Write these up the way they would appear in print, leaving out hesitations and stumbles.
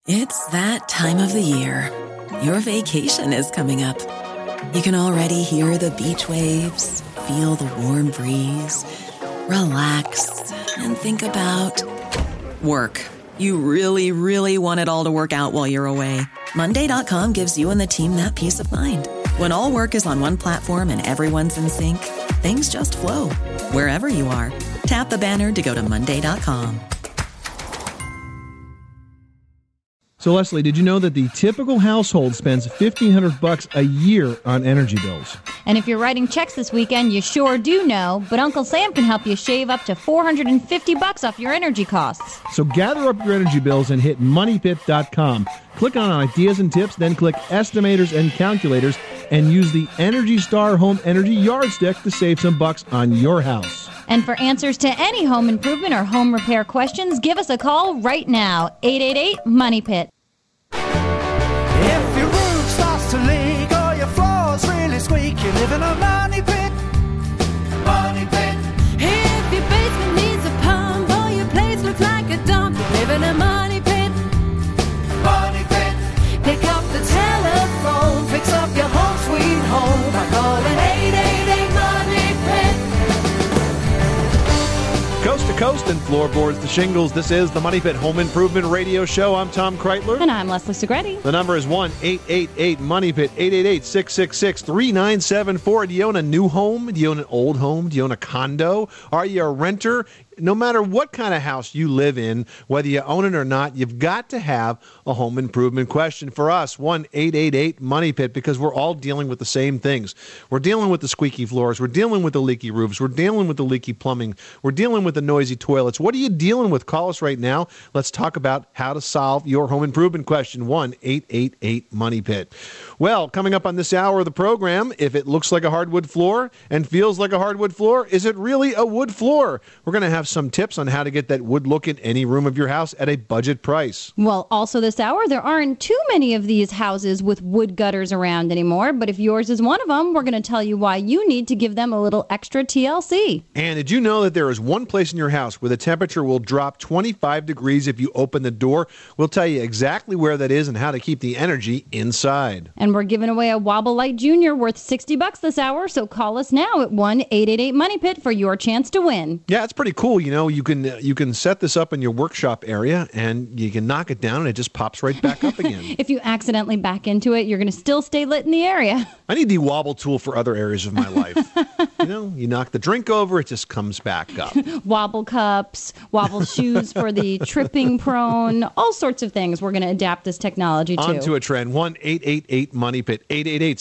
It's that time of the year. Your vacation is coming up. You can already hear the beach waves, feel the warm breeze, relax, and think about work. You really, really want it all to work out while you're away. Monday.com gives you and the team that peace of mind. When all work is on one platform and everyone's in sync, things just flow. Wherever you are, tap the banner to go to Monday.com. So, Leslie, did you know that the typical household spends $1,500 a year on energy bills? And if you're writing checks this weekend, you sure do know, but Uncle Sam can help you shave up to $450 off your energy costs. So gather up your energy bills and hit MoneyPit.com. Click on Ideas and Tips, then click Estimators and Calculators, and use the Energy Star Home Energy Yardstick to save some bucks on your house. And for answers to any home improvement or home repair questions, give us a call right now, 888-MONEY-PIT. If your roof starts to leak or your floors really squeak, you live in a money pit. Money pit. If your basement needs a pump or your place looks like a dump, you live in a money pit. Money pit. Pick up the telephone, fix up your home sweet home by calling 888-MONEY-PIT. Coast to coast and floorboards to shingles, this is the Money Pit Home Improvement Radio Show. I'm Tom Kreitler. And I'm Leslie Segretti. The number is 1-888-MONEY-PIT, 888-666-3974. Do you own a new home? Do you own an old home? Do you own a condo? Are you a renter? No matter what kind of house you live in, whether you own it or not, you've got to have a home improvement question for us. 1-888-MONEY-PIT, because we're all dealing with the same things. We're dealing with the squeaky floors. We're dealing with the leaky roofs. We're dealing with the leaky plumbing. We're dealing with the noisy toilets. What are you dealing with? Call us right now. Let's talk about how to solve your home improvement question. 1-888-MONEY-PIT. Well, coming up on this hour of the program, if it looks like a hardwood floor and feels like a hardwood floor, is it really a wood floor? We're going to have some tips on how to get that wood look in any room of your house at a budget price. Well, also this hour, there aren't too many of these houses with wood gutters around anymore, but if yours is one of them, we're going to tell you why you need to give them a little extra TLC. And did you know that there is one place in your house where the temperature will drop 25 degrees if you open the door? We'll tell you exactly where that is and how to keep the energy inside. And we're giving away a Wobble Light Junior worth $60 this hour, so call us now at 1-888-MONEY-PIT for your chance to win. Yeah, it's pretty cool. You know, you can set this up in your workshop area and you can knock it down and it just pops right back up again. If you accidentally back into it, you're going to still stay lit in the area. I need the wobble tool for other areas of my life. You know, you knock the drink over, it just comes back up. Wobble cups, wobble shoes for the tripping prone, all sorts of things we're going to adapt this technology to. On to a trend. 1-888-MONEY-PIT,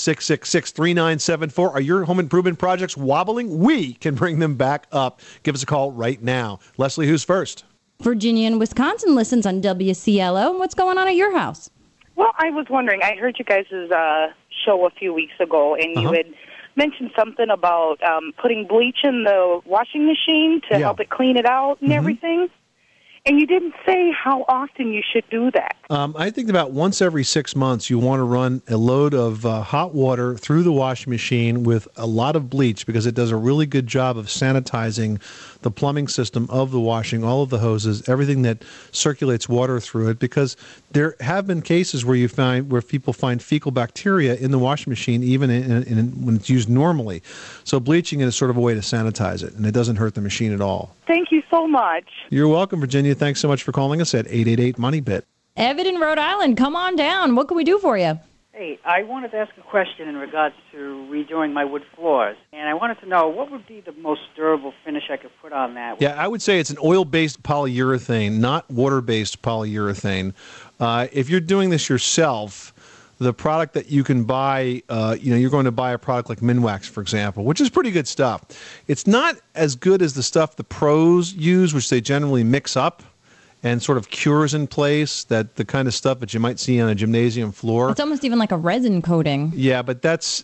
888-666-3974. Are your home improvement projects wobbling? We can bring them back up. Give us a call right now. Leslie, who's first? Virginia and Wisconsin listens on WCLO. What's going on at your house? Well, I was wondering, I heard you guys' show a few weeks ago, and you had mentioned something about putting bleach in the washing machine to help it clean it out and everything. And you didn't say how often you should do that. I think about once every 6 months, you want to run a load of hot water through the washing machine with a lot of bleach because it does a really good job of sanitizing the plumbing system of the washing, all of the hoses, everything that circulates water through it, because there have been cases where people find fecal bacteria in the washing machine, even when it's used normally. So bleaching it is sort of a way to sanitize it, and it doesn't hurt the machine at all. Thank you so much. You're welcome, Virginia. Thanks so much for calling us at 888-MONEY-PIT. Evan in Rhode Island, come on down. What can we do for you? Hey, I wanted to ask a question in regards to redoing my wood floors. And I wanted to know what would be the most durable finish I could put on that. Yeah, I would say it's an oil-based polyurethane, not water-based polyurethane. If you're doing this yourself, the product that you can buy, you're going to buy a product like Minwax, for example, which is pretty good stuff. It's not as good as the stuff the pros use, which they generally mix up and sort of cures in place, that the kind of stuff that you might see on a gymnasium floor. It's almost even like a resin coating. Yeah, but that's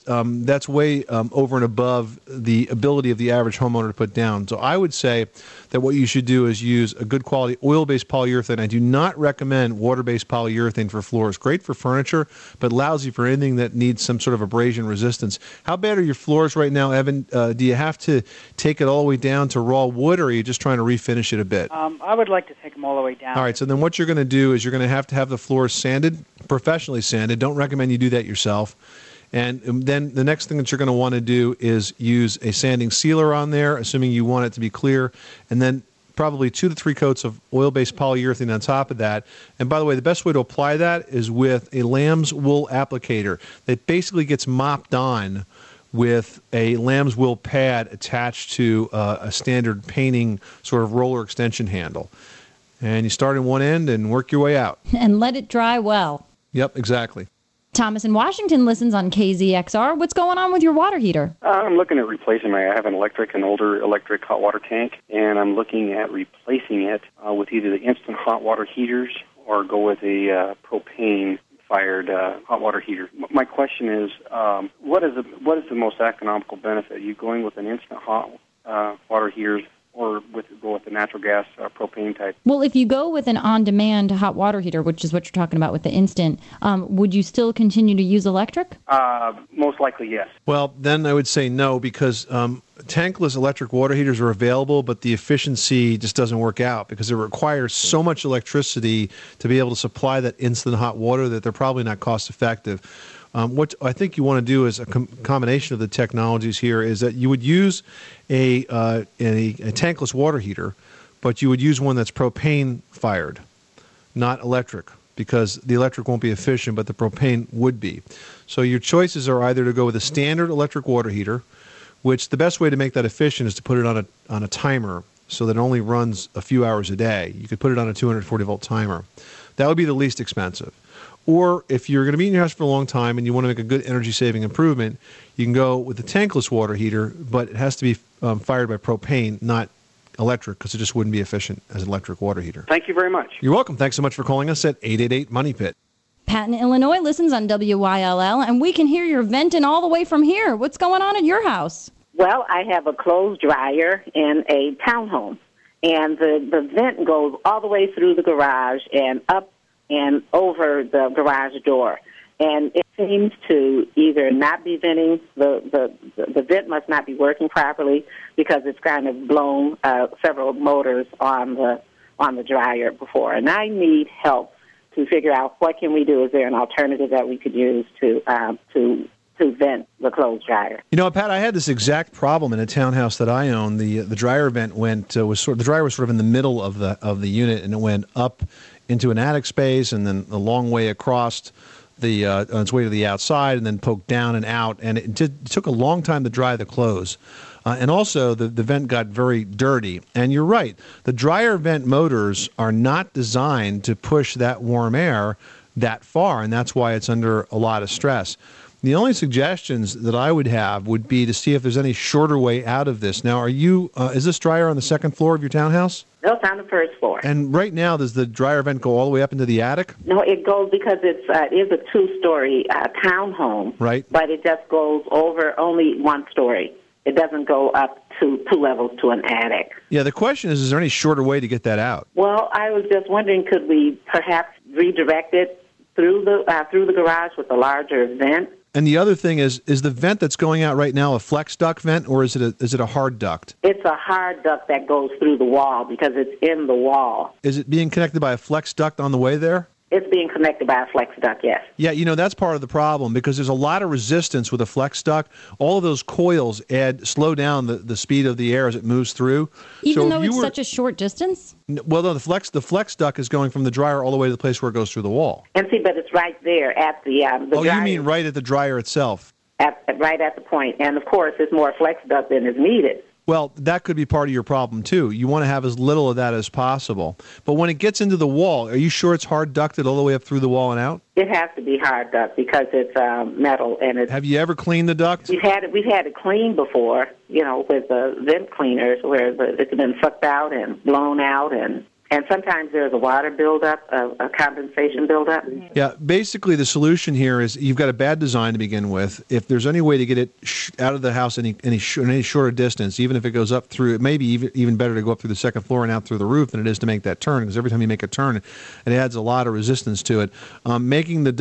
way over and above the ability of the average homeowner to put down. So I would say that what you should do is use a good quality oil-based polyurethane. I do not recommend water-based polyurethane for floors. Great for furniture, but lousy for anything that needs some sort of abrasion resistance. How bad are your floors right now, Evan? Do you have to take it all the way down to raw wood, or are you just trying to refinish it a bit? I would like to take take them all the way down. All right, so then what you're going to do is you're going to have the floors sanded, professionally sanded. Don't recommend you do that yourself. And then the next thing that you're going to want to do is use a sanding sealer on there, assuming you want it to be clear, and then probably 2 to 3 coats of oil-based polyurethane on top of that. And by the way, the best way to apply that is with a lamb's wool applicator that basically gets mopped on with a lamb's wool pad attached to a standard painting sort of roller extension handle. And you start in one end and work your way out. And let it dry well. Yep, exactly. Thomas in Washington listens on KZXR. What's going on with your water heater? I'm looking at replacing I have an older electric hot water tank, and I'm looking at replacing it with either the instant hot water heaters or go with a propane-fired hot water heater. My question is, what is the most economical benefit? Are you going with an instant hot water heater or go with the natural gas propane type? Well, if you go with an on-demand hot water heater, which is what you're talking about with the instant, would you still continue to use electric? Most likely, yes. Well, then I would say no, because tankless electric water heaters are available, but the efficiency just doesn't work out because it requires so much electricity to be able to supply that instant hot water that they're probably not cost effective. What I think you want to do is a combination of the technologies here is that you would use a tankless water heater, but you would use one that's propane fired, not electric, because the electric won't be efficient, but the propane would be. So your choices are either to go with a standard electric water heater, which the best way to make that efficient is to put it on a timer so that it only runs a few hours a day. You could put it on a 240-volt timer. That would be the least expensive. Or if you're going to be in your house for a long time and you want to make a good energy-saving improvement, you can go with the tankless water heater, but it has to be fired by propane, not electric, because it just wouldn't be efficient as an electric water heater. Thank you very much. You're welcome. Thanks so much for calling us at 888-MONEY-PIT. Pat in Illinois listens on WYLL, and we can hear your venting all the way from here. What's going on at your house? Well, I have a clothes dryer in a townhome, and the vent goes all the way through the garage and up and over the garage door. And it seems to either not be venting, the vent must not be working properly because it's kind of blown several motors on the dryer before. And I need help to figure out what can we do. Is there an alternative that we could use to vent the clothes dryer? You know, Pat, I had this exact problem in a townhouse that I own. The dryer vent the dryer was sort of in the middle of the unit, and it went up into an attic space and then a long way across on its way to the outside and then poked down and out. And it took a long time to dry the clothes. And also, the vent got very dirty. And you're right. The dryer vent motors are not designed to push that warm air that far, and that's why it's under a lot of stress. The only suggestions that I would have would be to see if there's any shorter way out of this. Now, is this dryer on the second floor of your townhouse? No, it's on the first floor. And right now, does the dryer vent go all the way up into the attic? No, it goes because it is a two-story townhome. Right. But it just goes over only one story. It doesn't go up to 2 levels to an attic. Yeah, the question is there any shorter way to get that out? Well, I was just wondering, could we perhaps redirect it through the garage with a larger vent? And the other thing is the vent that's going out right now a flex duct vent, or is it a hard duct? It's a hard duct that goes through the wall because it's in the wall. Is it being connected by a flex duct on the way there? It's being connected by a flex duct, yes. Yeah, that's part of the problem because there's a lot of resistance with a flex duct. All of those coils slow down the speed of the air as it moves through. Even though it's such a short distance? Well, no, the flex duct is going from the dryer all the way to the place where it goes through the wall. And see, but it's right there at the Oh, dryer. You mean right at the dryer itself? Right at the point. And, of course, it's more flex duct than is needed. Well, that could be part of your problem, too. You want to have as little of that as possible. But when it gets into the wall, are you sure it's hard ducted all the way up through the wall and out? It has to be hard duct because it's metal. And it's. Have you ever cleaned the duct? We've had it cleaned before, with the vent cleaners where it's been sucked out and blown out and sometimes there's a water buildup, a condensation buildup. Yeah, basically the solution here is you've got a bad design to begin with. If there's any way to get it out of the house any shorter distance, even if it goes up through, it may be even better to go up through the second floor and out through the roof than it is to make that turn, because every time you make a turn, it adds a lot of resistance to it. Making the duct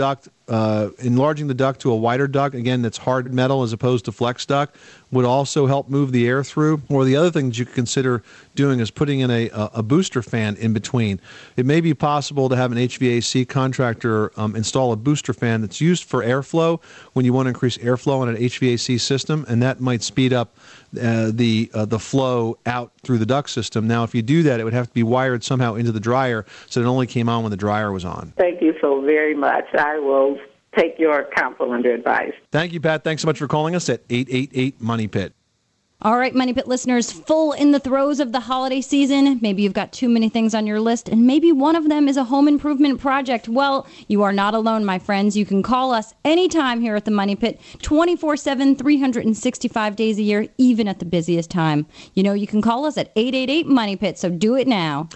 enlarging the duct to a wider duct, again, that's hard metal as opposed to flex duct, would also help move the air through. Or the other thing that you could consider doing is putting in a booster fan in between. It may be possible to have an HVAC contractor install a booster fan that's used for airflow when you want to increase airflow in an HVAC system, and that might speed up the flow out through the duct system. Now, if you do that, it would have to be wired somehow into the dryer, so it only came on when the dryer was on. Thank you so very much. I will take your counsel under advice. Thank you, Pat. Thanks so much for calling us at 888-MONEY-PIT. All right, Money Pit listeners, full in the throes of the holiday season. Maybe you've got too many things on your list, and maybe one of them is a home improvement project. Well, you are not alone, my friends. You can call us anytime here at the Money Pit, 24/7, 365 days a year, even at the busiest time. You know, you can call us at 888-MONEY-PIT, so do it now.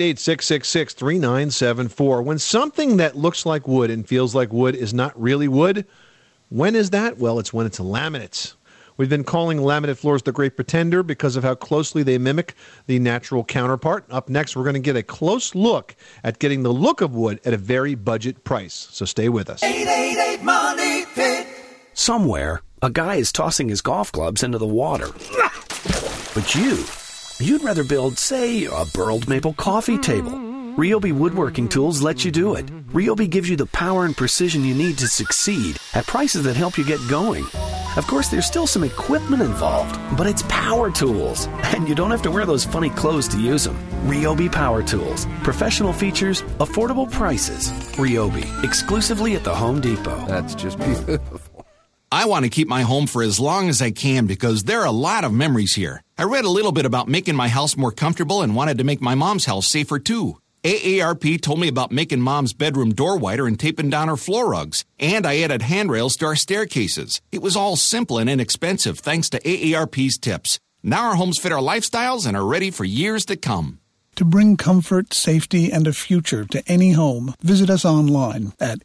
888-666-3974. When something that looks like wood and feels like wood is not really wood, when is that? Well, it's when it's laminates. We've been calling laminate floors the Great Pretender because of how closely they mimic the natural counterpart. Up next, we're going to get a close look at getting the look of wood at a very budget price. So stay with us. 888-MONEY-PIT. Somewhere, a guy is tossing his golf clubs into the water. But you'd rather build, say, a burled maple coffee table. Ryobi Woodworking Tools lets you do it. Ryobi gives you the power and precision you need to succeed at prices that help you get going. Of course, there's still some equipment involved, but it's power tools, and you don't have to wear those funny clothes to use them. Ryobi Power Tools. Professional features, affordable prices. Ryobi, exclusively at the Home Depot. That's just beautiful. I want to keep my home for as long as I can because there are a lot of memories here. I read a little bit about making my house more comfortable and wanted to make my mom's house safer too. AARP told me about making Mom's bedroom door wider and taping down her floor rugs. And I added handrails to our staircases. It was all simple and inexpensive thanks to AARP's tips. Now our homes fit our lifestyles and are ready for years to come. To bring comfort, safety, and a future to any home, visit us online at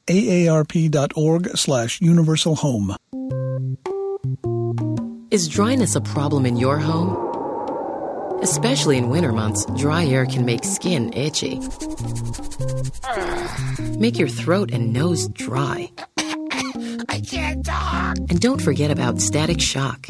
aarp.org/universalhome. Is dryness a problem in your home? Especially in winter months, dry air can make skin itchy. Make your throat and nose dry. I can't talk. And don't forget about static shock.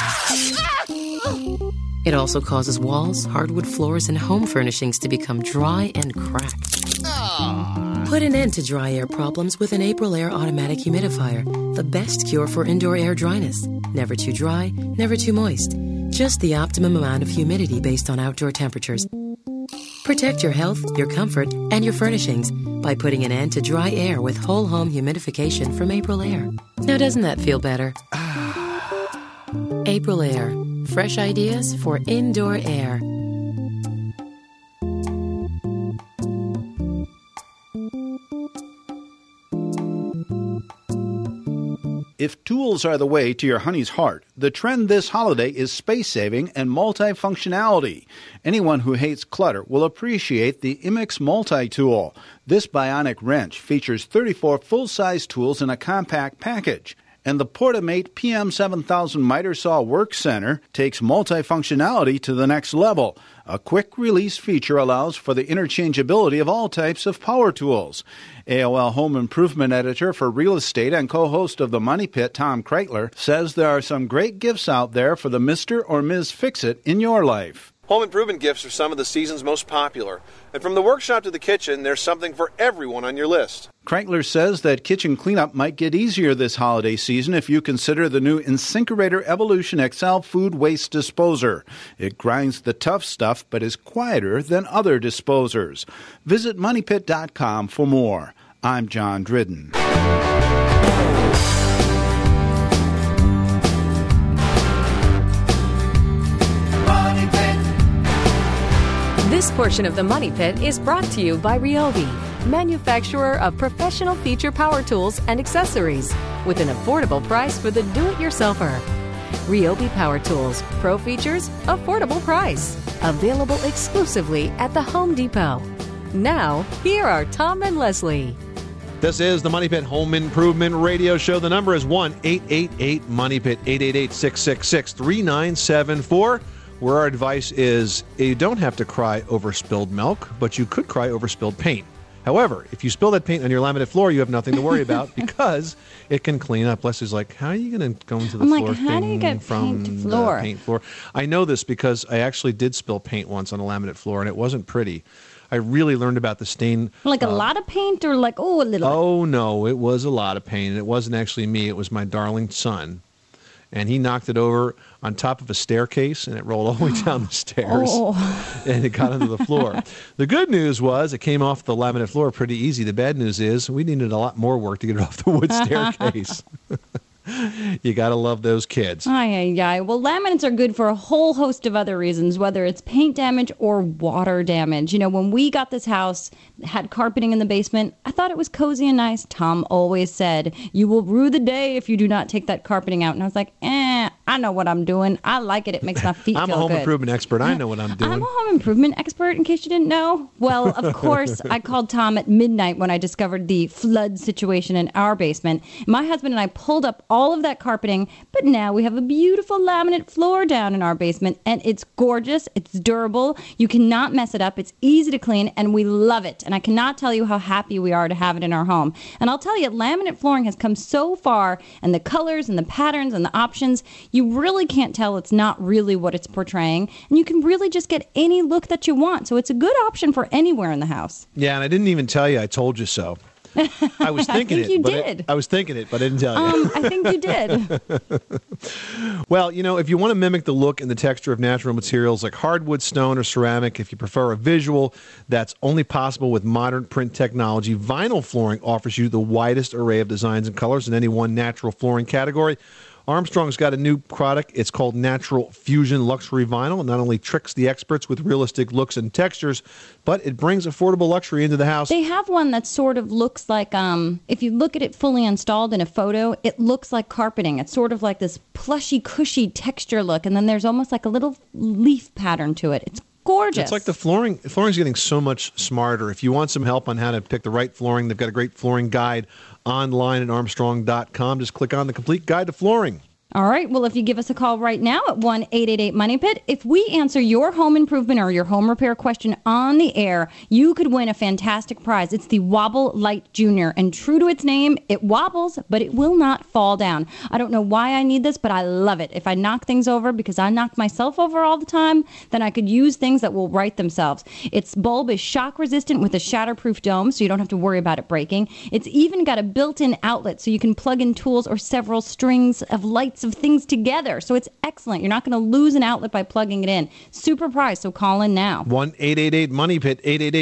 It also causes walls, hardwood floors, and home furnishings to become dry and cracked. Put an end to dry air problems with an Aprilaire automatic humidifier, the best cure for indoor air dryness. Never too dry, never too moist. Just the optimum amount of humidity based on outdoor temperatures. Protect your health, your comfort, and your furnishings by putting an end to dry air with whole home humidification from Aprilaire. Now doesn't that feel better? Aprilaire. Fresh ideas for indoor air. If tools are the way to your honey's heart, the trend this holiday is space-saving and multifunctionality. Anyone who hates clutter will appreciate the Immix Multi-Tool. This bionic wrench features 34 full-size tools in a compact package. And the Portamate PM7000 Miter Saw Work Center takes multifunctionality to the next level. A quick-release feature allows for the interchangeability of all types of power tools. AOL Home Improvement Editor for Real Estate and co-host of the Money Pit, Tom Kreitler, says there are some great gifts out there for the Mr. or Ms. Fix-It in your life. Home improvement gifts are some of the season's most popular. And from the workshop to the kitchen, there's something for everyone on your list. Kreitler says that kitchen cleanup might get easier this holiday season if you consider the new InSinkErator Evolution XL food waste disposer. It grinds the tough stuff but is quieter than other disposers. Visit MoneyPit.com for more. I'm John Dridden. This portion of the Money Pit is brought to you by Ryobi, manufacturer of professional feature power tools and accessories, with an affordable price for the do-it-yourselfer. Ryobi Power Tools, pro features, affordable price. Available exclusively at the Home Depot. Now, here are Tom and Leslie. This is the Money Pit Home Improvement Radio Show. The number is 1-888-MONEY-PIT, 888-666-3974. Where our advice is you don't have to cry over spilled milk, but you could cry over spilled paint. However, if you spill that paint on your laminate floor, you have nothing to worry about because it can clean up. Leslie's like, how are you going to go into the floor how do you get from paint to floor? the paint floor? I know this because I actually did spill paint once on a laminate floor, and it wasn't pretty. I really learned about the stain. Like a lot of paint or like, a little? Oh, no, it was a lot of paint. And it wasn't actually me. It was my darling son. And he knocked it over on top of a staircase, and it rolled all the way down the stairs, and it got onto the floor. The good news was it came off the laminate floor pretty easy. The bad news is we needed a lot more work to get it off the wood staircase. You got to love those kids. Well, laminates are good for a whole host of other reasons, whether it's paint damage or water damage. You know, when we got this house, had carpeting in the basement, I thought it was cozy and nice. Tom always said, you will rue the day if you do not take that carpeting out. And I was like, I know what I'm doing. I like it. It makes my feet feel good. I'm a home improvement expert. I know what I'm doing. I'm a home improvement expert, in case you didn't know. Well, of course, I called Tom at midnight when I discovered the flood situation in our basement. My husband and I pulled up all of that carpeting, but now we have a beautiful laminate floor down in our basement, and it's gorgeous. It's durable. You cannot mess it up. It's easy to clean, and we love it. And I cannot tell you how happy we are to have it in our home. And I'll tell you, laminate flooring has come so far, and the colors and the patterns and the options, you really can't tell it's not really what it's portraying, and you can really just get any look that you want. So it's a good option for anywhere in the house. Yeah, and I didn't even tell you I told you so. I was thinking I was thinking it, but I didn't tell you. I think you did. Well, you know, if you want to mimic the look and the texture of natural materials like hardwood, stone, or ceramic, if you prefer a visual that's only possible with modern print technology, vinyl flooring offers you the widest array of designs and colors in any one natural flooring category. Armstrong's got a new product. It's called Natural Fusion Luxury Vinyl. It not only tricks the experts with realistic looks and textures, but it brings affordable luxury into the house. They have one that sort of looks like, if you look at it fully installed in a photo, it looks like carpeting. It's sort of like this plushy, cushy texture look, and then there's almost like a little leaf pattern to it. It's gorgeous. It's like the flooring. Flooring's getting so much smarter. If you want some help on how to pick the right flooring, they've got a great flooring guide online at Armstrong.com. Just click on the complete guide to flooring. All right. Well, if you give us a call right now at 1-888-MONEY-PIT, if we answer your home improvement or your home repair question on the air, you could win a fantastic prize. It's the Wobble Light Junior. And true to its name, it wobbles, but it will not fall down. I don't know why I need this, but I love it. If I knock things over, because I knock myself over all the time, then I could use things that will right themselves. Its bulb is shock resistant with a shatterproof dome, so you don't have to worry about it breaking. It's even got a built-in outlet, so you can plug in tools or several strings of lights of things together. So it's excellent. You're not going to lose an outlet by plugging it in. Super prize, so call in now. 1-888-MONEY-PIT,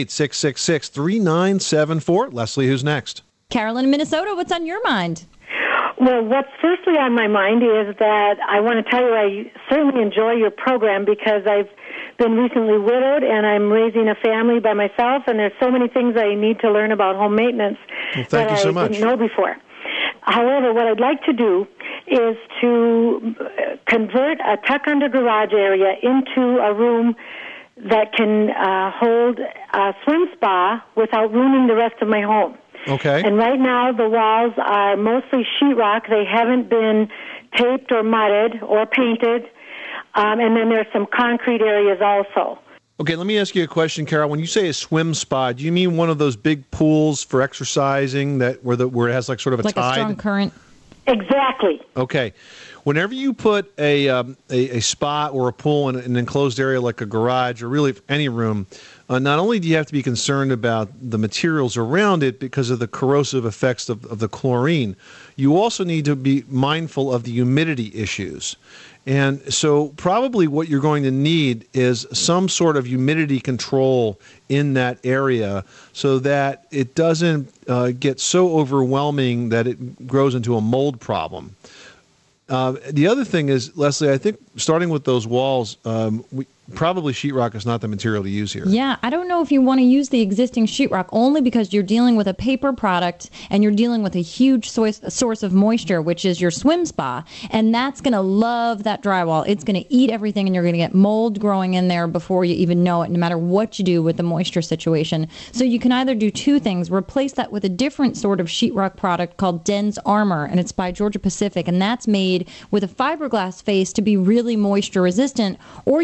888-666-3974. Leslie, who's next? Carolyn in Minnesota, what's on your mind? Well, what's firstly on my mind is that I want to tell you I certainly enjoy your program because I've been recently widowed and I'm raising a family by myself, and there's so many things I need to learn about home maintenance that I didn't know before. However, what I'd like to do is to convert a tuck-under garage area into a room that can hold a swim spa without ruining the rest of my home. Okay. And right now the walls are mostly sheetrock. They haven't been taped or mudded or painted. And then there's some concrete areas also. Okay, let me ask you a question, Carol. When you say a swim spa, do you mean one of those big pools for exercising that where it has like sort of a like tide? Like a strong current? Exactly. Okay. Whenever you put a spa or a pool in an enclosed area like a garage or really any room, not only do you have to be concerned about the materials around it because of the corrosive effects of the chlorine, you also need to be mindful of the humidity issues. And so probably what you're going to need is some sort of humidity control in that area so that it doesn't get so overwhelming that it grows into a mold problem. The other thing is, Leslie, I think starting with those walls, probably sheetrock is not the material to use here. Yeah, I don't know if you want to use the existing sheetrock only because you're dealing with a paper product and you're dealing with a huge source of moisture, which is your swim spa, and that's going to love that drywall. It's going to eat everything and you're going to get mold growing in there before you even know it, no matter what you do with the moisture situation. So you can either do two things. Replace that with a different sort of sheetrock product called Den's Armor, and it's by Georgia Pacific, and that's made with a fiberglass face to be really moisture resistant, or you could go with a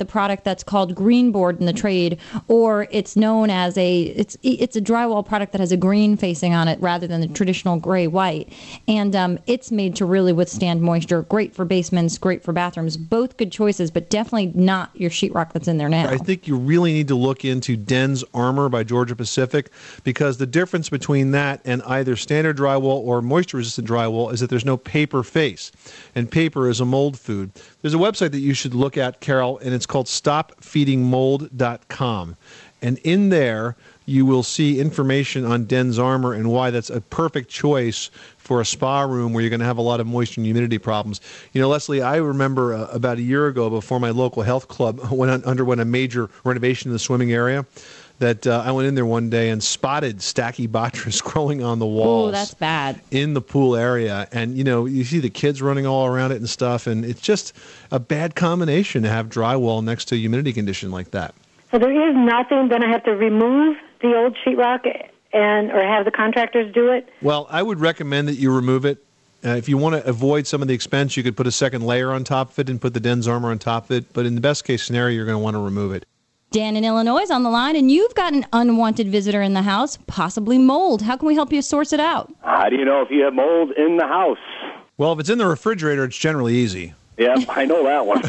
the product that's called Greenboard in the trade, or it's known as it's a drywall product that has a green facing on it rather than the traditional gray-white. And it's made to really withstand moisture. Great for basements, great for bathrooms. Both good choices, but definitely not your sheetrock that's in there now. I think you really need to look into Den's Armor by Georgia Pacific, because the difference between that and either standard drywall or moisture-resistant drywall is that there's no paper face, and paper is a mold food. There's a website that you should look at, Carol, and it's called stopfeedingmold.com. And in there, you will see information on Den's Armor and why that's a perfect choice for a spa room where you're going to have a lot of moisture and humidity problems. You know, Leslie, I remember about a year ago, before my local health club underwent a major renovation in the swimming area, that I went in there one day and spotted Stachybotrys growing on the walls. Oh, that's bad. In the pool area. And, you know, you see the kids running all around it and stuff, and it's just a bad combination to have drywall next to a humidity condition like that. So there is nothing, then I have to remove the old sheetrock or have the contractors do it? Well, I would recommend that you remove it. If you want to avoid some of the expense, you could put a second layer on top of it and put the Den's Armor on top of it. But in the best case scenario, you're going to want to remove it. Dan in Illinois is on the line, and you've got an unwanted visitor in the house, possibly mold. How can we help you source it out? How do you know if you have mold in the house? Well, if it's in the refrigerator, it's generally easy. Yep, I know that one.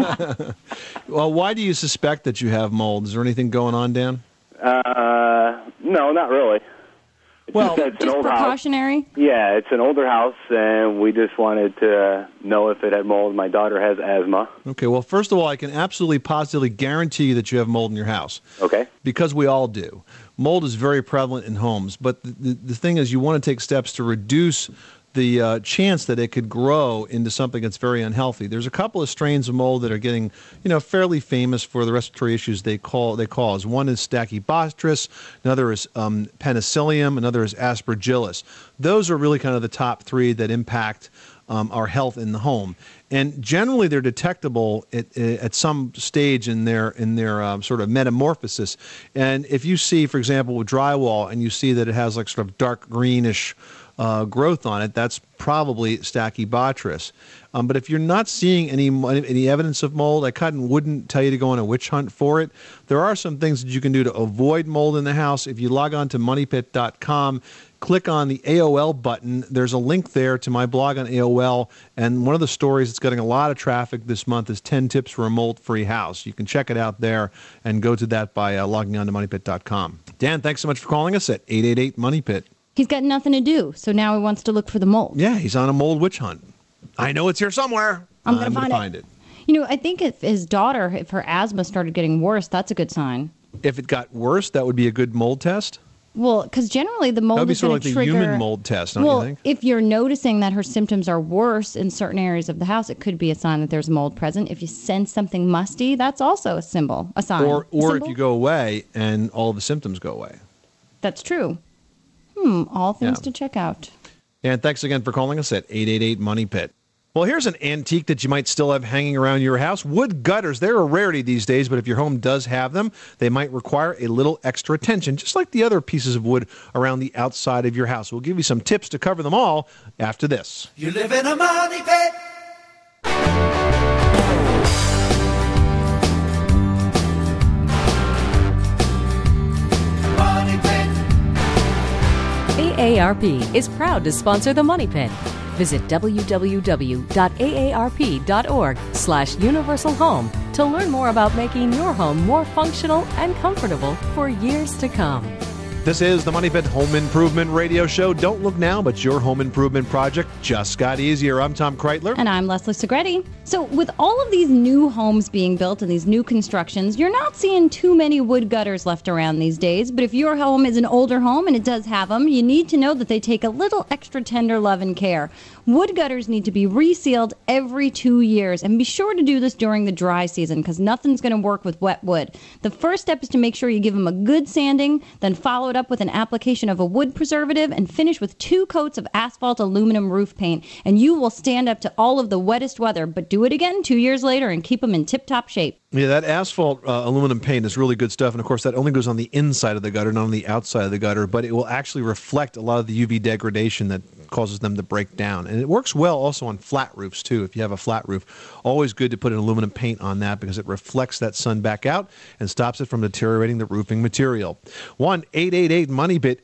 Well, why do you suspect that you have mold? Is there anything going on, Dan? No, not really. It's an old precautionary? House. Yeah, it's an older house, and we just wanted to know if it had mold. My daughter has asthma. Okay, well, first of all, I can absolutely positively guarantee you that you have mold in your house. Okay. Because we all do. Mold is very prevalent in homes, but the thing is, you want to take steps to reduce the chance that it could grow into something that's very unhealthy. There's a couple of strains of mold that are getting, fairly famous for the respiratory issues they cause. One is Stachybotrys, another is Penicillium, another is Aspergillus. Those are really kind of the top three that impact our health in the home. And generally, they're detectable at some stage in their sort of metamorphosis. And if you see, for example, with drywall, and you see that it has like sort of dark greenish growth on it, that's probably Stachybotrys. But if you're not seeing any evidence of mold, I wouldn't tell you to go on a witch hunt for it. There are some things that you can do to avoid mold in the house. If you log on to moneypit.com, click on the AOL button. There's a link there to my blog on AOL, and one of the stories that's getting a lot of traffic this month is 10 tips for a mold-free house. You can check it out there and go to that by logging on to moneypit.com. Dan, thanks so much for calling us at 888-MONEYPIT. He's got nothing to do, so now he wants to look for the mold. Yeah, he's on a mold witch hunt. I know it's here somewhere. I'm going to find it. I think if his daughter, if her asthma started getting worse, that's a good sign. If it got worse, that would be a good mold test? Well, because generally the mold is going to trigger... That would be sort of like the human mold test, don't you think? If you're noticing that her symptoms are worse in certain areas of the house, it could be a sign that there's mold present. If you sense something musty, that's also a sign. Or if you go away and all the symptoms go away. That's true. All things to check out. And thanks again for calling us at 888-MONEYPIT. Well, here's an antique that you might still have hanging around your house. Wood gutters, they're a rarity these days, but if your home does have them, they might require a little extra attention, just like the other pieces of wood around the outside of your house. We'll give you some tips to cover them all after this. You live in a money pit. AARP is proud to sponsor the Money Pit. Visit www.aarp.org/universalhome to learn more about making your home more functional and comfortable for years to come. This is the Money Pit Home Improvement Radio Show. Don't look now, but your home improvement project just got easier. I'm Tom Kreitler. And I'm Leslie Segretti. So with all of these new homes being built and these new constructions, you're not seeing too many wood gutters left around these days. But if your home is an older home, and it does have them, you need to know that they take a little extra tender love and care. Wood gutters need to be resealed every 2 years. And be sure to do this during the dry season, because nothing's going to work with wet wood. The first step is to make sure you give them a good sanding, then follow it up with an application of a wood preservative, and finish with 2 coats of asphalt aluminum roof paint. And you will stand up to all of the wettest weather. But do it again 2 years later and keep them in tip-top shape. Yeah, that asphalt aluminum paint is really good stuff. And, of course, that only goes on the inside of the gutter, not on the outside of the gutter. But it will actually reflect a lot of the UV degradation that causes them to break down. And it works well also on flat roofs, too. If you have a flat roof, always good to put an aluminum paint on that because it reflects that sun back out and stops it from deteriorating the roofing material. 1-888-MONEYPIT,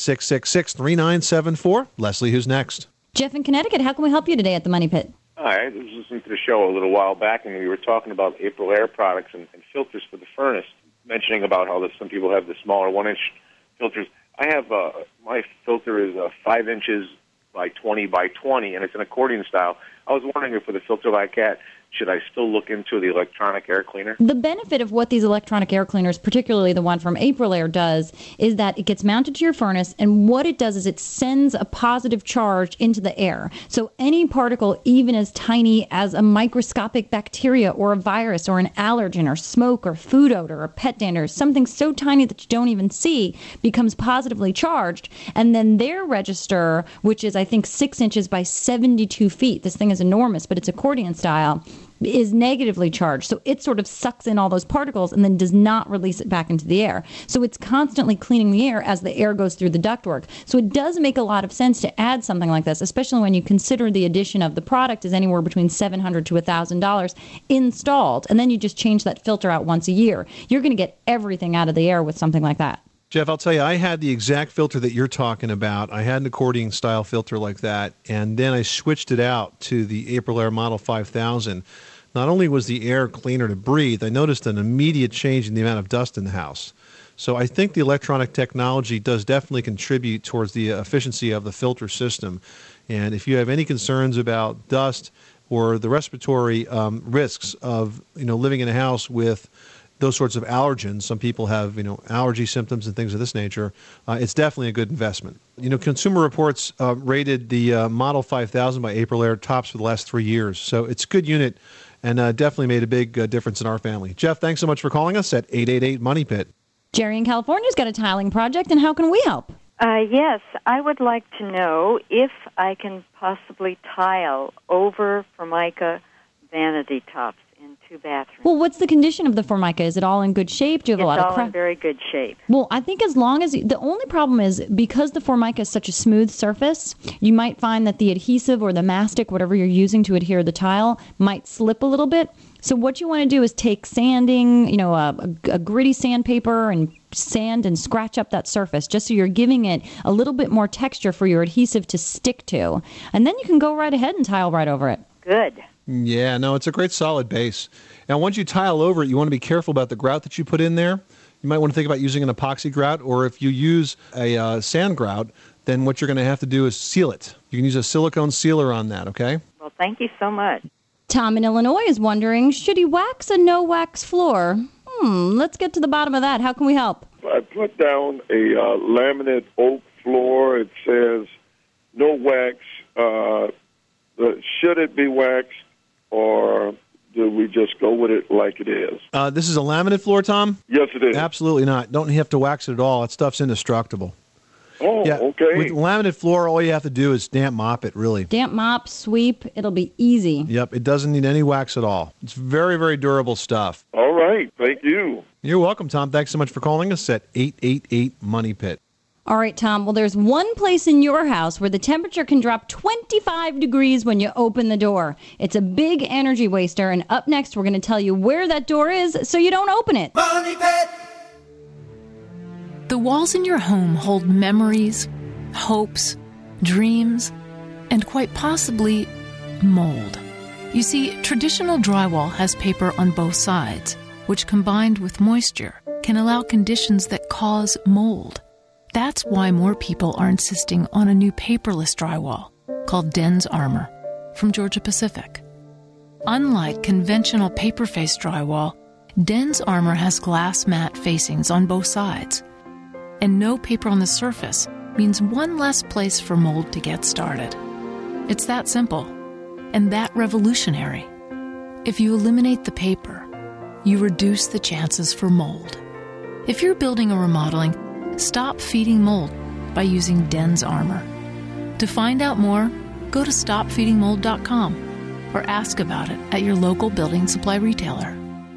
888-666-3974. Leslie, who's next? Jeff in Connecticut, how can we help you today at the Money Pit? Hi, I was listening to the show a little while back, and we were talking about April Air products and filters for the furnace, mentioning about how some people have the smaller 1-inch filters. I have my filter is 5 inches by 20 by 20, and it's an accordion style. I was wondering if with a filter like that, should I still look into the electronic air cleaner? The benefit of what these electronic air cleaners, particularly the one from Aprilaire, does is that it gets mounted to your furnace, and what it does is it sends a positive charge into the air. So any particle, even as tiny as a microscopic bacteria or a virus or an allergen or smoke or food odor or pet dander, something so tiny that you don't even see, becomes positively charged. And then their register, which is I think 6 inches by 72 feet, this thing is enormous, but it's accordion style, is negatively charged. So it sort of sucks in all those particles and then does not release it back into the air. So it's constantly cleaning the air as the air goes through the ductwork. So it does make a lot of sense to add something like this, especially when you consider the addition of the product is anywhere between $700 to $1,000 installed. And then you just change that filter out once a year. You're going to get everything out of the air with something like that. Jeff, I'll tell you, I had the exact filter that you're talking about. I had an accordion-style filter like that, and then I switched it out to the Aprilaire Model 5000. Not only was the air cleaner to breathe, I noticed an immediate change in the amount of dust in the house. So I think the electronic technology does definitely contribute towards the efficiency of the filter system. And if you have any concerns about dust or the respiratory risks of living in a house with those sorts of allergens, some people have allergy symptoms and things of this nature, it's definitely a good investment. Consumer Reports rated the Model 5000 by Aprilaire tops for the last 3 years. So it's a good unit and definitely made a big difference in our family. Jeff, thanks so much for calling us at 888-MONEYPIT. Jerry in California's got a tiling project, and how can we help? Yes, I would like to know if I can possibly tile over Formica vanity tops in 2 bathrooms. Well, what's the condition of the Formica? Is it all in good shape? Do you have a lot of It's all in very good shape. Well, I think as long as the only problem is because the Formica is such a smooth surface, you might find that the adhesive or the mastic, whatever you're using to adhere the tile, might slip a little bit. So what you want to do is take sanding, a gritty sandpaper and sand and scratch up that surface just so you're giving it a little bit more texture for your adhesive to stick to. And then you can go right ahead and tile right over it. Good. Yeah, no, it's a great solid base. Now, once you tile over it, you want to be careful about the grout that you put in there. You might want to think about using an epoxy grout, or if you use a sand grout, then what you're going to have to do is seal it. You can use a silicone sealer on that, okay? Well, thank you so much. Tom in Illinois is wondering, should he wax a no-wax floor? Let's get to the bottom of that. How can we help? I put down a laminate oak floor. It says no wax. Should it be waxed, or do we just go with it like it is? This is a laminate floor, Tom? Yes, it is. Absolutely not. Don't have to wax it at all. That stuff's indestructible. Oh, yeah. Okay. With laminate floor, all you have to do is damp mop it, really. Damp mop, sweep, it'll be easy. Yep, it doesn't need any wax at all. It's very, very durable stuff. All right, thank you. You're welcome, Tom. Thanks so much for calling us at 888-MONEYPIT. All right, Tom. Well, there's one place in your house where the temperature can drop 25 degrees when you open the door. It's a big energy waster, and up next, we're going to tell you where that door is so you don't open it. Money Pit! The walls in your home hold memories, hopes, dreams, and quite possibly mold. You see, traditional drywall has paper on both sides, which combined with moisture can allow conditions that cause mold. That's why more people are insisting on a new paperless drywall called DensArmor from Georgia-Pacific. Unlike conventional paper-faced drywall, DensArmor has glass mat facings on both sides. And no paper on the surface means one less place for mold to get started. It's that simple and that revolutionary. If you eliminate the paper, you reduce the chances for mold. If you're building or remodeling, stop feeding mold by using DensArmor. To find out more, go to stopfeedingmold.com or ask about it at your local building supply retailer.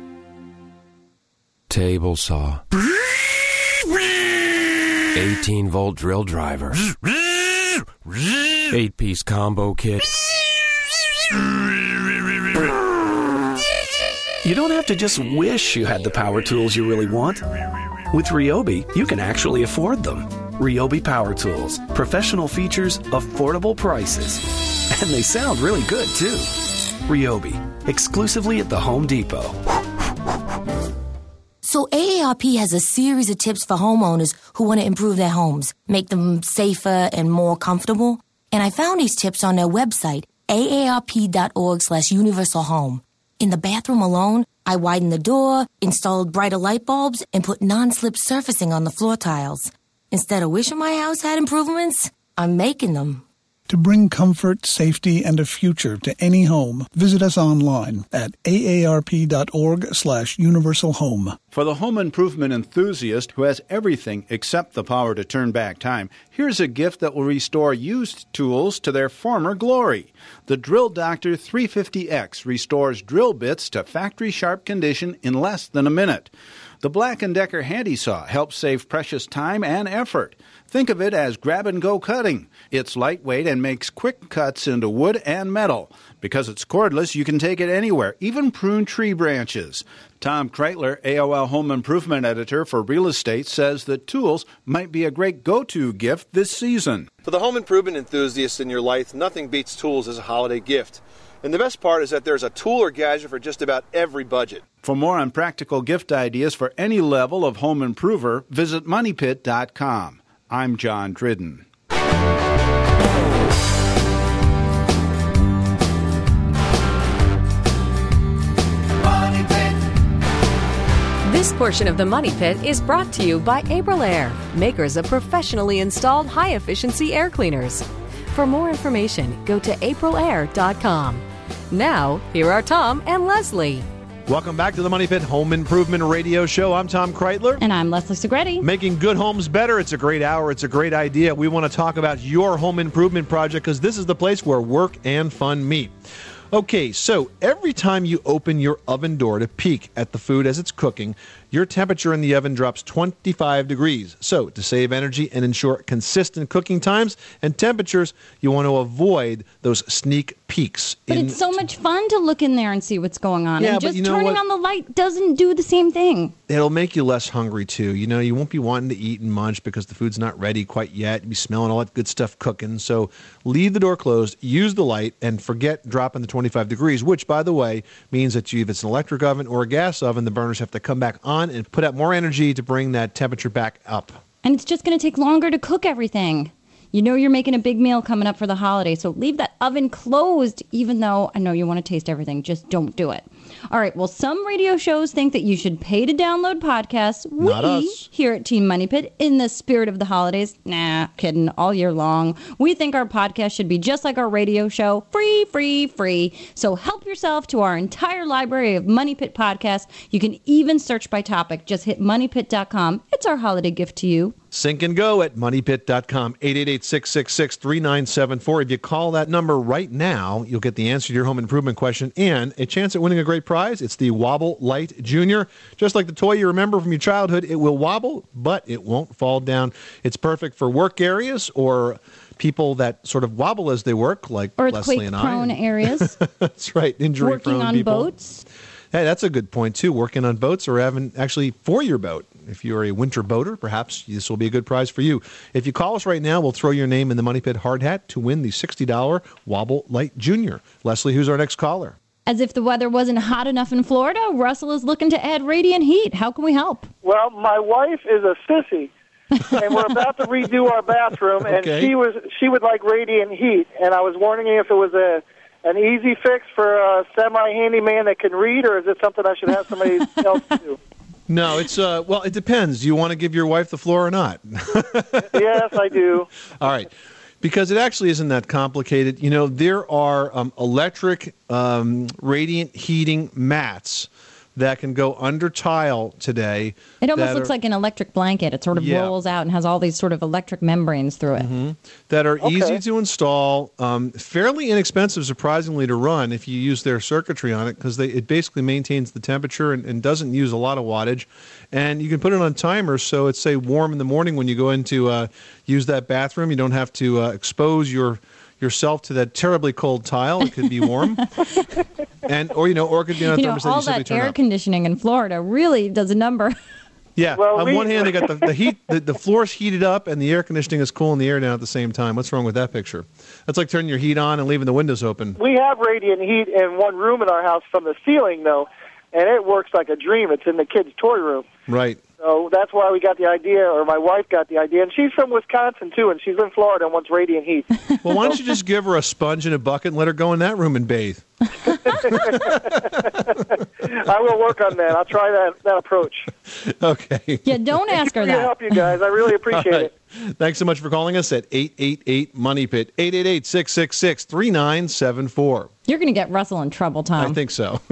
Table saw. 18-volt drill driver. 8-piece combo kit. You don't have to just wish you had the power tools you really want. With Ryobi, you can actually afford them. Ryobi Power Tools. Professional features, affordable prices. And they sound really good, too. Ryobi. Exclusively at the Home Depot. So AARP has a series of tips for homeowners who want to improve their homes, make them safer and more comfortable. And I found these tips on their website, aarp.org/universal home. In the bathroom alone, I widened the door, installed brighter light bulbs, and put non-slip surfacing on the floor tiles. Instead of wishing my house had improvements, I'm making them. To bring comfort, safety, and a future to any home, visit us online at aarp.org/universal home. For the home improvement enthusiast who has everything except the power to turn back time, here's a gift that will restore used tools to their former glory. The Drill Doctor 350X restores drill bits to factory-sharp condition in less than a minute. The Black & Decker Handy Saw helps save precious time and effort. Think of it as grab-and-go cutting. It's lightweight and makes quick cuts into wood and metal. Because it's cordless, you can take it anywhere, even prune tree branches. Tom Kreitler, AOL Home Improvement Editor for Real Estate, says that tools might be a great go-to gift this season. For the home improvement enthusiasts in your life, nothing beats tools as a holiday gift. And the best part is that there's a tool or gadget for just about every budget. For more on practical gift ideas for any level of home improver, visit MoneyPit.com. I'm John Dridden. This portion of the Money Pit is brought to you by Aprilaire, makers of professionally installed high-efficiency air cleaners. For more information, go to aprilaire.com. Now, here are Tom and Leslie. Welcome back to the Money Pit Home Improvement Radio Show. I'm Tom Kreitler. And I'm Leslie Segretti. Making good homes better. It's a great hour. It's a great idea. We want to talk about your home improvement project because this is the place where work and fun meet. Okay, so every time you open your oven door to peek at the food as it's cooking, your temperature in the oven drops 25 degrees. So to save energy and ensure consistent cooking times and temperatures, you want to avoid those sneak peeks. But it's so much fun to look in there and see what's going on. Yeah, and just but you know turning what? on the light doesn't do the same thing. It'll make you less hungry, too. You know, you won't be wanting to eat and munch because the food's not ready quite yet. You'll be smelling all that good stuff cooking. So leave the door closed, use the light, and forget dropping the 25 degrees, which, by the way, means that if it's an electric oven or a gas oven, the burners have to come back on and put out more energy to bring that temperature back up. And it's just going to take longer to cook everything. You know you're making a big meal coming up for the holiday, so leave that oven closed, even though I know you want to taste everything. Just don't do it. All right, well, some radio shows think that you should pay to download podcasts. Not us. Here at Team Money Pit, in the spirit of the holidays, nah, kidding, all year long, we think our podcast should be just like our radio show, free, free, free. So help yourself to our entire library of Money Pit podcasts. You can even search by topic. Just hit moneypit.com. It's our holiday gift to you. Sync and go at moneypit.com, 888-666-3974. If you call that number right now, you'll get the answer to your home improvement question and a chance at winning a great prize. It's the Wobble Light Junior. Just like the toy you remember from your childhood, it will wobble, but it won't fall down. It's perfect for work areas or people that sort of wobble as they work, like Leslie and I. Earthquake-prone areas. That's right, injury-prone Working on people. boats. Hey, that's a good point, too. Working on boats or having actually for your boat. If you're a winter boater, perhaps this will be a good prize for you. If you call us right now, we'll throw your name in the Money Pit hard hat to win the $60 Wobble Light Junior. Leslie, who's our next caller? As if the weather wasn't hot enough in Florida, Russell is looking to add radiant heat. How can we help? Well, my wife is a sissy, and we're about to redo our bathroom, and Okay. she would like radiant heat, and I was wondering if it was an easy fix for a semi-handyman that can read, or is it something I should have somebody else do? No, it's well, it depends. Do you want to give your wife the floor or not? Yes, I do. All right. Because it actually isn't that complicated. You know, there are electric radiant heating mats that can go under tile today. It almost looks like an electric blanket. It sort of rolls out and has all these sort of electric membranes through it. That are easy to install, fairly inexpensive, surprisingly, to run if you use their circuitry on it, because it basically maintains the temperature and doesn't use a lot of wattage. And you can put it on timers, so it's, say, warm in the morning when you go in to use that bathroom. You don't have to expose your yourself to that terribly cold tile. It could be warm. Or it could be on a thermostat all you simply that turn air up. conditioning in Florida really does a number. Yeah. On one hand, they got the heat, the floor's heated up, and the air conditioning is cooling the air down at the same time. What's wrong with that picture? That's like turning your heat on and leaving the windows open. We have radiant heat in one room in our house from the ceiling, though, and it works like a dream. It's in the kids' toy room. Right. So that's why we got the idea, or my wife got the idea. And she's from Wisconsin, too, and she's in Florida and wants radiant heat. Well, why don't you just give her a sponge and a bucket and let her go in that room and bathe? I will work on that. I'll try that approach. Okay. Yeah, don't ask her Thanks for your that. help, you guys. I really appreciate All right. it. Thanks so much for calling us at 888-MONEY-PIT, 888-666-3974. You're going to get Russell in trouble, Tom. I think so.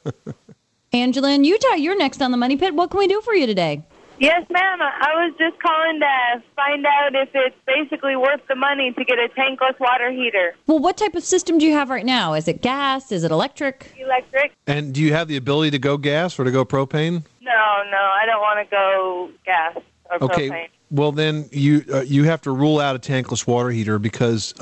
Angela in Utah, you're next on the Money Pit. What can we do for you today? Yes, ma'am. I was just calling to find out if it's basically worth the money to get a tankless water heater. Well, what type of system do you have right now? Is it gas? Is it electric? Electric? And do you have the ability to go gas or to go propane? No, I don't want to go gas or propane. Well, then you have to rule out a tankless water heater because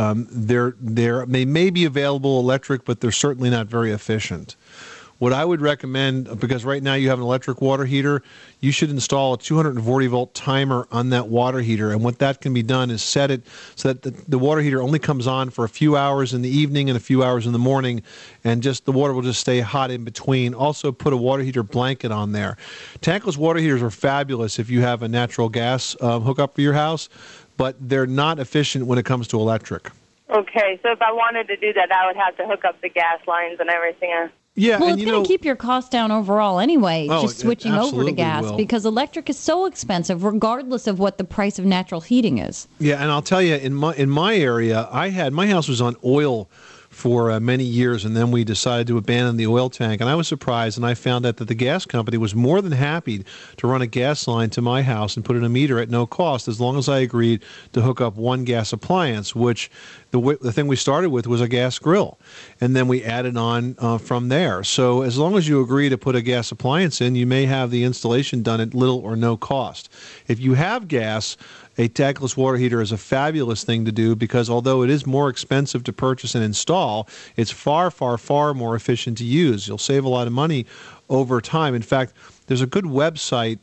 they may be available electric, but they're certainly not very efficient. What I would recommend, because right now you have an electric water heater, you should install a 240-volt timer on that water heater. And what that can be done is set it so that the water heater only comes on for a few hours in the evening and a few hours in the morning, and just the water will just stay hot in between. Also, put a water heater blanket on there. Tankless water heaters are fabulous if you have a natural gas hookup for your house, but they're not efficient when it comes to electric. Okay, so if I wanted to do that, I would have to hook up the gas lines and everything else. Yeah, well, it's going to keep your costs down overall anyway, just it switching over to absolutely gas, will. because electric is so expensive, regardless of what the price of natural heating is. Yeah, and I'll tell you, in my area, my house was on oil for many years, and then we decided to abandon the oil tank. And I was surprised, and I found out that the gas company was more than happy to run a gas line to my house and put in a meter at no cost, as long as I agreed to hook up one gas appliance, which the thing we started with was a gas grill. And then we added on from there. So as long as you agree to put a gas appliance in, you may have the installation done at little or no cost. If you have gas, a tankless water heater is a fabulous thing to do because although it is more expensive to purchase and install, it's far, far, far more efficient to use. You'll save a lot of money over time. In fact, there's a good website,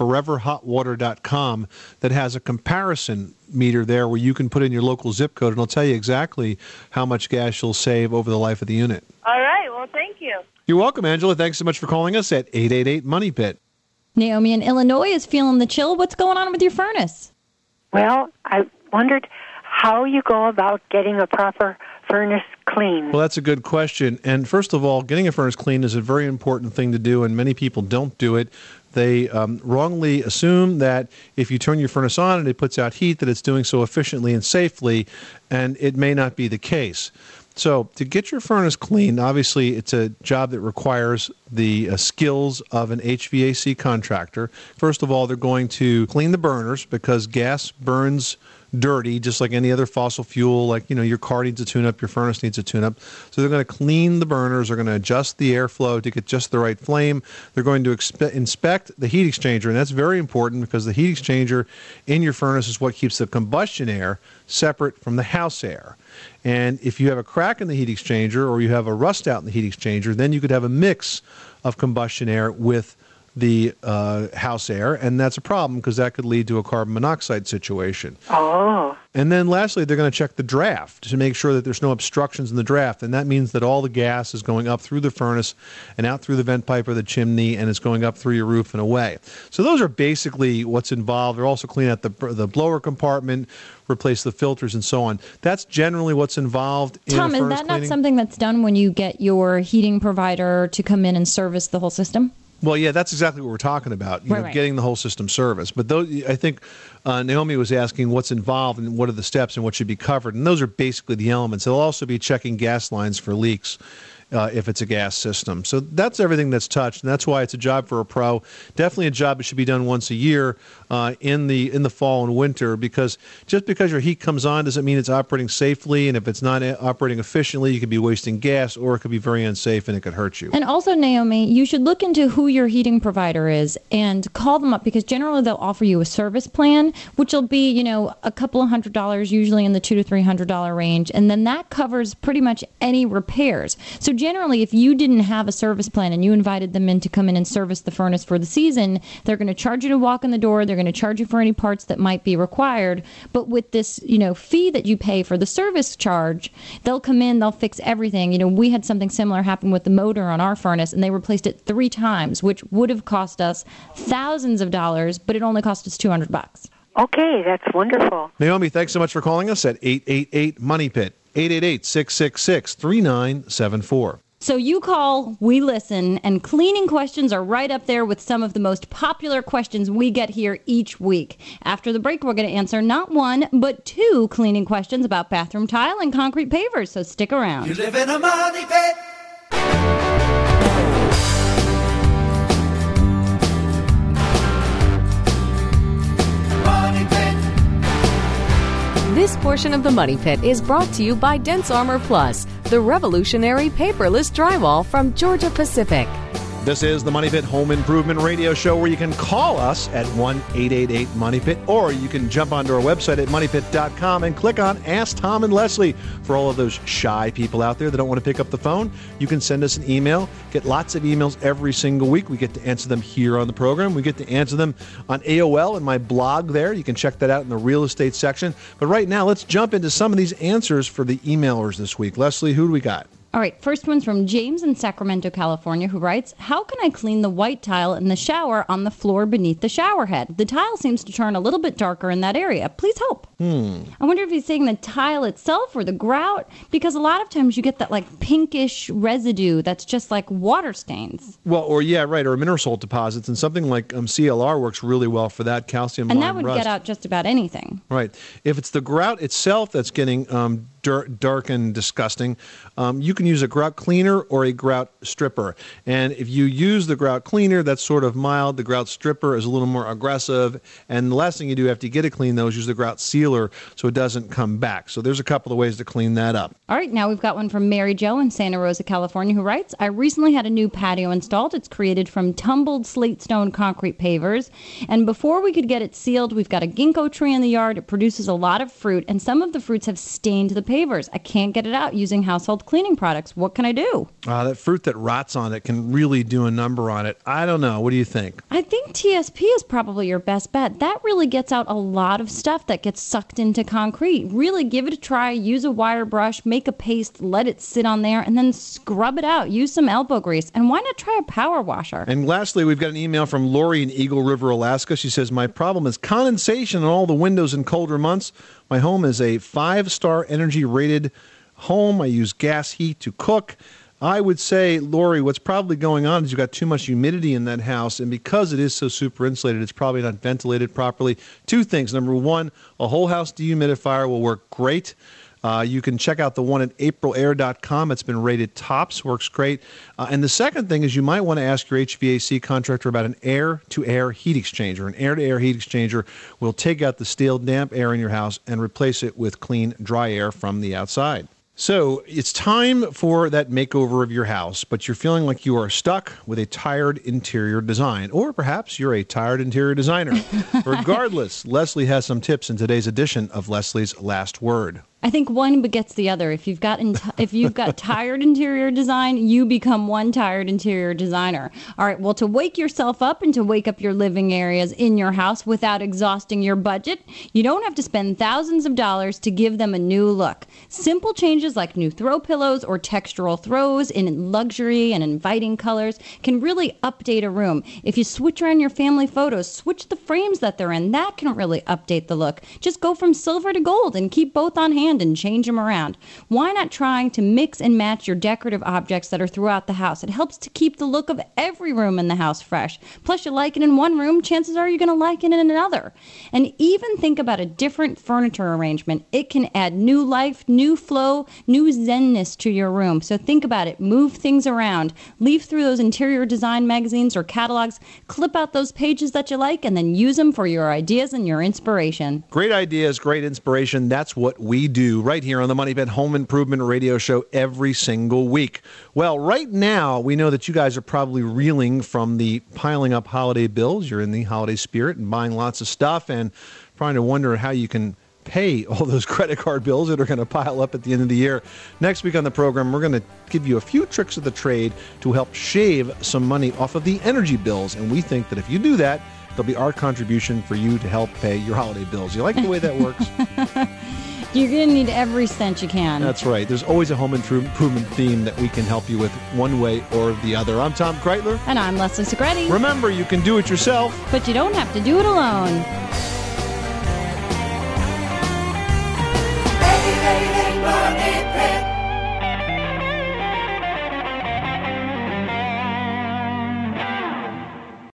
foreverhotwater.com, that has a comparison meter there where you can put in your local zip code, and it'll tell you exactly how much gas you'll save over the life of the unit. All right, well, thank you. You're welcome, Angela. Thanks so much for calling us at 888-MONEY-PIT. Naomi in Illinois is feeling the chill. What's going on with your furnace? Well, I wondered how you go about getting a proper furnace clean. Well, that's a good question. And first of all, getting a furnace clean is a very important thing to do, and many people don't do it. They wrongly assume that if you turn your furnace on and it puts out heat, that it's doing so efficiently and safely, and it may not be the case. So to get your furnace clean, obviously it's a job that requires the skills of an HVAC contractor. First of all, they're going to clean the burners because gas burns dirty, just like any other fossil fuel. Like, your car needs a tune-up, your furnace needs a tune-up. So they're going to clean the burners. They're going to adjust the airflow to get just the right flame. They're going to inspect the heat exchanger, and that's very important because the heat exchanger in your furnace is what keeps the combustion air separate from the house air. And if you have a crack in the heat exchanger or you have a rust out in the heat exchanger, then you could have a mix of combustion air with the house air, and that's a problem because that could lead to a carbon monoxide situation. Oh. And then lastly, they're going to check the draft to make sure that there's no obstructions in the draft, and that means that all the gas is going up through the furnace and out through the vent pipe or the chimney, and it's going up through your roof and away. So those are basically what's involved. They're also cleaning out the blower compartment, replace the filters, and so on. That's generally what's involved in Tom, a is furnace that cleaning. not something that's done when you get your heating provider to come in and service the whole system? Well, yeah, that's exactly what we're talking about, Right. getting the whole system serviced. But those, I think Naomi was asking what's involved and what are the steps and what should be covered. And those are basically the elements. They'll also be checking gas lines for leaks if it's a gas system. So that's everything that's touched, and that's why it's a job for a pro. Definitely a job that should be done once a year in the fall and winter, because just because your heat comes on doesn't mean it's operating safely, and if it's not operating efficiently, you could be wasting gas, or it could be very unsafe and it could hurt you. And also, Naomi, you should look into who your heating provider is and call them up, because generally they'll offer you a service plan, which will be, a couple of $100, usually in the $200 to $300 range, and then that covers pretty much any repairs. So generally, if you didn't have a service plan and you invited them in to come in and service the furnace for the season, they're going to charge you to walk in the door. They're going to charge you for any parts that might be required. But with this, fee that you pay for the service charge, they'll come in, they'll fix everything. We had something similar happen with the motor on our furnace, and they replaced it 3 times, which would have cost us thousands of dollars, but it only cost us $200. Okay, that's wonderful. Naomi, thanks so much for calling us at 888-MONEY-PIT, 888-666-3974. So you call, we listen, and cleaning questions are right up there with some of the most popular questions we get here each week. After the break, we're going to answer not 1, but 2 cleaning questions about bathroom tile and concrete pavers, so stick around. You live in a money pit. This portion of the Money Pit is brought to you by Dense Armor Plus, the revolutionary paperless drywall from Georgia Pacific. This is the Money Pit Home Improvement Radio Show, where you can call us at 1-888-MONEY-PIT, or you can jump onto our website at moneypit.com and click on Ask Tom and Leslie. For all of those shy people out there that don't want to pick up the phone, you can send us an email. Get lots of emails every single week. We get to answer them here on the program. We get to answer them on AOL and my blog there. You can check that out in the real estate section. But right now, let's jump into some of these answers for the emailers this week. Leslie, who do we got? All right, first one's from James in Sacramento, California, who writes, how can I clean the white tile in the shower on the floor beneath the shower head? The tile seems to turn a little bit darker in that area. Please help. I wonder if he's saying the tile itself or the grout, because a lot of times you get that pinkish residue that's just like water stains. Well, or mineral salt deposits, and something like CLR works really well for that, calcium and lime that would rust. get out just about anything. Right. If it's the grout itself that's getting dark and disgusting, you can use a grout cleaner or a grout stripper. And if you use the grout cleaner, that's sort of mild. The grout stripper is a little more aggressive. And the last thing you do after you get it clean, though, is use the grout sealer so it doesn't come back. So there's a couple of ways to clean that up. All right, now we've got one from Mary Jo in Santa Rosa, California, who writes, I recently had a new patio installed. It's created from tumbled slate stone concrete pavers. And before we could get it sealed, we've got a ginkgo tree in the yard. It produces a lot of fruit, and some of the fruits have stained the pavers. I can't get it out using household cleaning products. What can I do? That fruit that rots on it can really do a number on it. I don't know. What do you think? I think TSP is probably your best bet. That really gets out a lot of stuff that gets sucked into concrete. Really give it a try. Use a wire brush, make a paste, let it sit on there, and then scrub it out. Use some elbow grease. And why not try a power washer? And lastly, we've got an email from Lori in Eagle River, Alaska. She says, my problem is condensation in all the windows in colder months. My home is a 5-star energy rated home. I use gas heat to cook. I would say, Lori, what's probably going on is you've got too much humidity in that house, and because it is so super insulated, it's probably not ventilated properly. 2 things. Number 1, a whole house dehumidifier will work great. You can check out the one at aprilair.com. It's been rated tops, works great. And the second thing is you might want to ask your HVAC contractor about an air-to-air heat exchanger. An air-to-air heat exchanger will take out the stale, damp air in your house and replace it with clean, dry air from the outside. So it's time for that makeover of your house, but you're feeling like you are stuck with a tired interior design, or perhaps you're a tired interior designer. Regardless, Leslie has some tips in today's edition of Leslie's Last Word. I think one begets the other. If you've got tired interior design, you become one tired interior designer. All right, well, to wake yourself up and to wake up your living areas in your house without exhausting your budget, you don't have to spend thousands of dollars to give them a new look. Simple changes like new throw pillows or textural throws in luxury and inviting colors can really update a room. If you switch around your family photos, switch the frames that they're in, that can really update the look. Just go from silver to gold and keep both on hand hand and change them around. Why not try to mix and match your decorative objects that are throughout the house? It helps to keep the look of every room in the house fresh. Plus, you like it in one room, chances are you're going to like it in another. And even think about a different furniture arrangement. It can add new life, new flow, new zenness to your room. So think about it. Move things around. Leaf through those interior design magazines or catalogs. Clip out those pages that you like and then use them for your ideas and your inspiration. Great ideas, great inspiration. That's what we do right here on the Money Pit Home Improvement Radio Show every single week. Well, right now, we know that you guys are probably reeling from the piling up holiday bills. You're in the holiday spirit and buying lots of stuff and trying to wonder how you can pay all those credit card bills that are going to pile up at the end of the year. Next week on the program, we're going to give you a few tricks of the trade to help shave some money off of the energy bills. And we think that if you do that, there'll be our contribution for you to help pay your holiday bills. You like the way that works? You're going to need every cent you can. That's right. There's always a home improvement theme that we can help you with one way or the other. I'm Tom Kreitler. And I'm Leslie Segretti. Remember, you can do it yourself, but you don't have to do it alone.